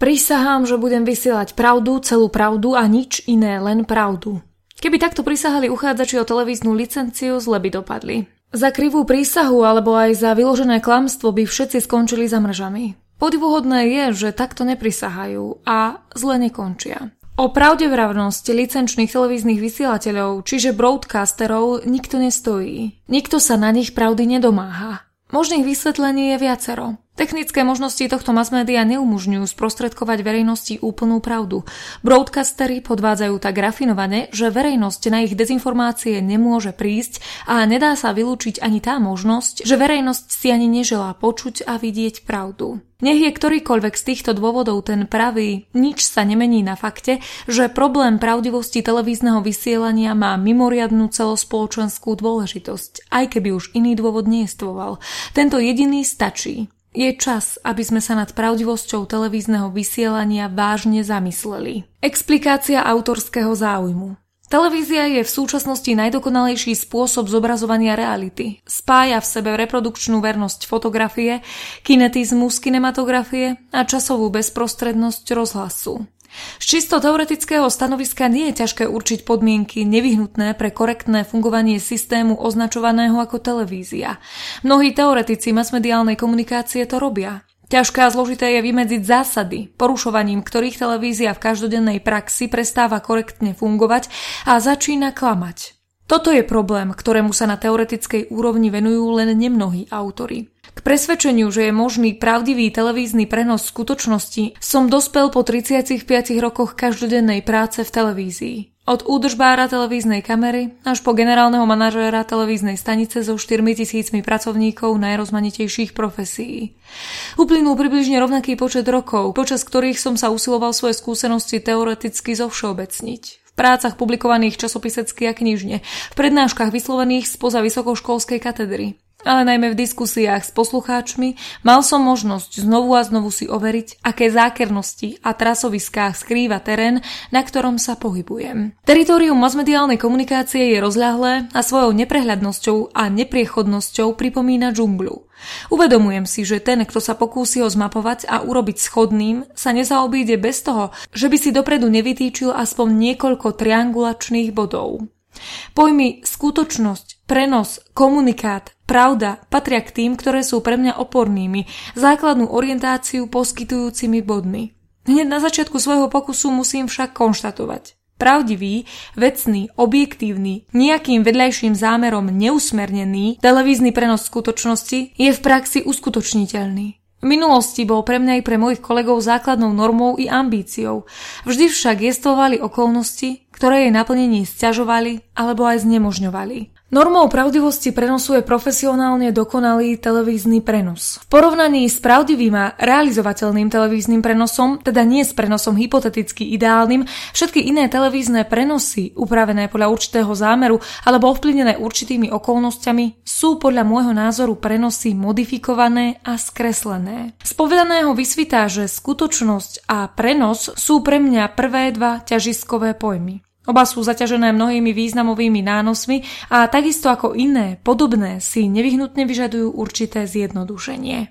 Prisahám, že budem vysielať pravdu, celú pravdu a nič iné, len pravdu. Keby takto prisahali uchádzači o televíznu licenciu, zle by dopadli. Za krivú prísahu alebo aj za vyložené klamstvo by všetci skončili za mržami. Podivuhodné je, že takto neprisahajú a zle nekončia. O pravdevravnosti licenčných televíznych vysielateľov, čiže broadcasterov, nikto nestojí. Nikto sa na nich pravdy nedomáha. Možných vysvetlení je viacero. Technické možnosti tohto masmédia neumožňujú sprostredkovať verejnosti úplnú pravdu. Broadcastery podvádzajú tak rafinovane, že verejnosť na ich dezinformácie nemôže prísť a nedá sa vylúčiť ani tá možnosť, že verejnosť si ani neželá počuť a vidieť pravdu. Nech je ktorýkoľvek z týchto dôvodov ten pravý, nič sa nemení na fakte, že problém pravdivosti televízneho vysielania má mimoriadnu celospoločenskú dôležitosť, aj keby už iný dôvod neestvoval. Tento jediný stačí. Je čas, aby sme sa nad pravdivosťou televízneho vysielania vážne zamysleli. Explikácia autorského záujmu. Televízia je v súčasnosti najdokonalejší spôsob zobrazovania reality. Spája v sebe reprodukčnú vernosť fotografie, kinetizmus kinematografie a časovú bezprostrednosť rozhlasu. Z čisto teoretického stanoviska nie je ťažké určiť podmienky nevyhnutné pre korektné fungovanie systému označovaného ako televízia. Mnohí teoretici masmediálnej komunikácie to robia. Ťažké a zložité je vymedziť zásady, porušovaním ktorých televízia v každodennej praxi prestáva korektne fungovať a začína klamať. Toto je problém, ktorému sa na teoretickej úrovni venujú len nemnohí autori. K presvedčeniu, že je možný pravdivý televízny prenos skutočnosti, som dospel po 35 rokoch každodennej práce v televízii. Od údržbára televíznej kamery až po generálneho manažéra televíznej stanice so 4 000 pracovníkov najrozmanitejších profesií. Uplynul približne rovnaký počet rokov, počas ktorých som sa usiloval svoje skúsenosti teoreticky zovšeobecniť. V prácach publikovaných časopisecky a knižne, v prednáškach vyslovených spoza vysokoškolskej katedry. Ale najmä v diskusiách s poslucháčmi mal som možnosť znovu a znovu si overiť, aké zákernosti a trasoviská skrýva terén, na ktorom sa pohybujem. Teritórium masmediálnej komunikácie je rozľahlé a svojou neprehľadnosťou a nepriechodnosťou pripomína džungľu. Uvedomujem si, že ten, kto sa pokúsi ho zmapovať a urobiť schodným, sa nezaobíde bez toho, že by si dopredu nevytýčil aspoň niekoľko triangulačných bodov. Pojmy skutočnosť, prenos, komunikát, pravda patria k tým, ktoré sú pre mňa opornými, základnú orientáciu poskytujúcimi bodmi. Hneď na začiatku svojho pokusu musím však konštatovať. Pravdivý, vecný, objektívny, nejakým vedľajším zámerom neusmernený televízny prenos skutočnosti je v praxi uskutočniteľný. V minulosti bol pre mňa i pre mojich kolegov základnou normou i ambíciou. Vždy však jestvovali okolnosti, ktoré jej naplnenie sťažovali alebo aj znemožňovali. Normou pravdivosti prenosu je profesionálne dokonalý televízny prenos. V porovnaní s pravdivým a realizovateľným televíznym prenosom, teda nie s prenosom hypoteticky ideálnym, všetky iné televízne prenosy, upravené podľa určitého zámeru alebo ovplyvnené určitými okolnostiami, sú podľa môjho názoru prenosy modifikované a skreslené. Z povedaného vysvitá, že skutočnosť a prenos sú pre mňa prvé dva ťažiskové pojmy. Oba sú zaťažené mnohými významovými nánosmi a takisto ako iné, podobné si nevyhnutne vyžadujú určité zjednodušenie.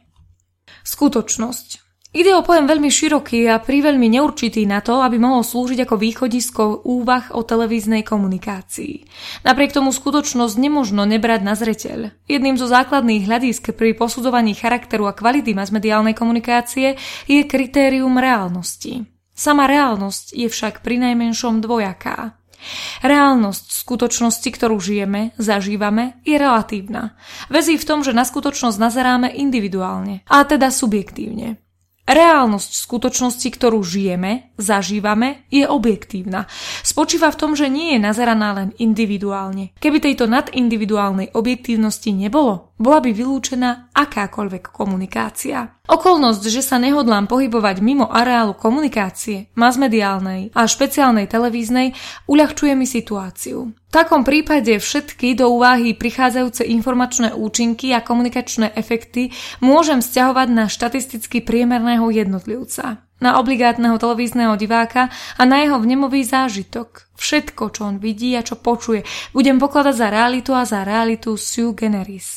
Skutočnosť. Ide o pojem veľmi široký a priveľmi neurčitý na to, aby mohol slúžiť ako východisko úvah o televíznej komunikácii. Napriek tomu skutočnosť nemožno nebrať na zreteľ. Jedným zo základných hľadísk pri posudzovaní charakteru a kvality masmediálnej komunikácie je kritérium reálnosti. Sama reálnosť je však prinajmenšom dvojaká. Reálnosť skutočnosti, ktorú žijeme, zažívame, je relatívna. Väzí v tom, že na skutočnosť nazeráme individuálne, a teda subjektívne. Reálnosť skutočnosti, ktorú žijeme, zažívame, je objektívna. Spočíva v tom, že nie je nazeraná len individuálne. Keby tejto nadindividuálnej objektívnosti nebolo, bola by vylúčená akákoľvek komunikácia. Okolnosť, že sa nehodlám pohybovať mimo areálu komunikácie, masmediálnej a špeciálnej televíznej, uľahčuje mi situáciu. V takom prípade všetky do úvahy prichádzajúce informačné účinky a komunikačné efekty môžem vzťahovať na štatisticky priemerného jednotlivca, na obligátneho televízneho diváka a na jeho vnemový zážitok. Všetko, čo on vidí a čo počuje, budem pokladať za realitu a za realitu sui generis.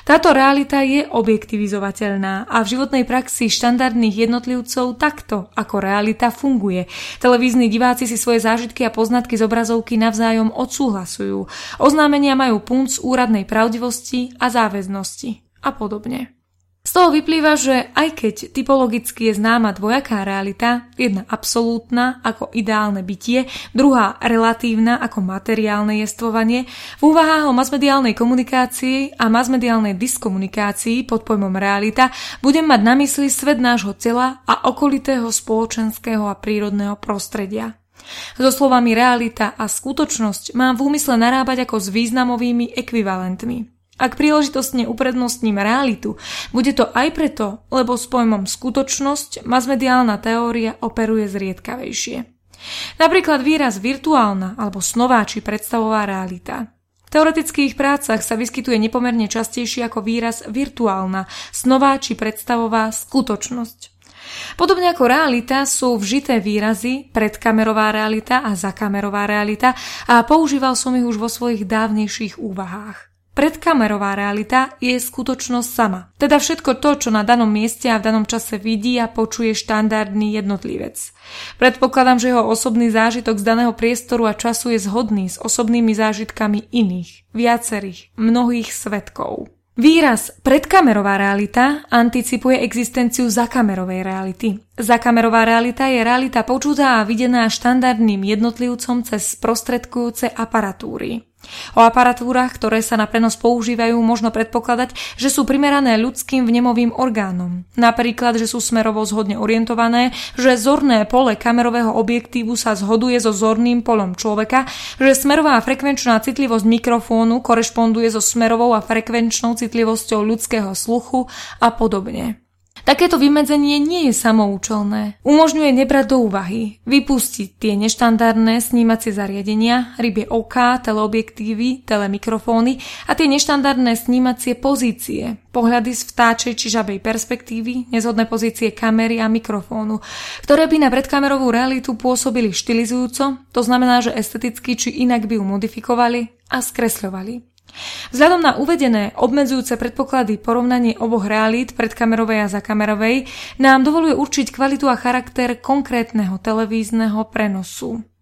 Táto realita je objektivizovateľná a v životnej praxi štandardných jednotlivcov takto ako realita funguje. Televízni diváci si svoje zážitky a poznatky z obrazovky navzájom odsúhlasujú. Oznámenia majú punc úradnej pravdivosti a záväznosti a podobne. Z toho vyplýva, že aj keď typologicky je známa dvojaká realita, jedna absolútna ako ideálne bytie, druhá relatívna ako materiálne jestvovanie, v úvahách o masmediálnej komunikácii a masmediálnej diskomunikácii pod pojmom realita budem mať na mysli svet nášho tela a okolitého spoločenského a prírodného prostredia. So slovami realita a skutočnosť mám v úmysle narábať ako s významovými ekvivalentmi. Ak príležitostne uprednostním realitu, bude to aj preto, lebo s pojmom skutočnosť masmediálna teória operuje zriedkavejšie. Napríklad výraz virtuálna alebo snová či predstavová realita. V teoretických prácach sa vyskytuje nepomerne častejšie ako výraz virtuálna, snová či predstavová skutočnosť. Podobne ako realita sú vžité výrazy predkamerová realita a zakamerová realita a používal som ich už vo svojich dávnejších úvahách. Predkamerová realita je skutočnosť sama. Teda všetko to, čo na danom mieste a v danom čase vidí a počuje štandardný jednotlivec. Predpokladám, že jeho osobný zážitok z daného priestoru a času je zhodný s osobnými zážitkami iných, viacerých, mnohých svedkov. Výraz predkamerová realita anticipuje existenciu zakamerovej reality. Zakamerová realita je realita počutá a videná štandardným jednotlivcom cez sprostredkujúce aparatúry. O aparatúrach, ktoré sa na prenos používajú, možno predpokladať, že sú primerané ľudským vnemovým orgánom. Napríklad, že sú smerovo zhodne orientované, že zorné pole kamerového objektívu sa zhoduje so zorným polom človeka, že smerová a frekvenčná citlivosť mikrofónu korešponduje so smerovou a frekvenčnou citlivosťou ľudského sluchu a podobne. Takéto vymedzenie nie je samoučelné. Umožňuje nebrať do úvahy, vypustiť tie neštandardné snímacie zariadenia, rybie oká, teleobjektívy, telemikrofóny a tie neštandardné snímacie pozície, pohľady z vtáčej či žabej perspektívy, nezhodné pozície kamery a mikrofónu, ktoré by na predkamerovú realitu pôsobili štilizujúco, to znamená, že esteticky či inak by ju modifikovali a skresľovali. Vzhľadom na uvedené obmedzujúce predpoklady porovnanie oboch realít predkamerovej a zakamerovej nám dovoluje určiť kvalitu a charakter konkrétneho televízneho prenosu.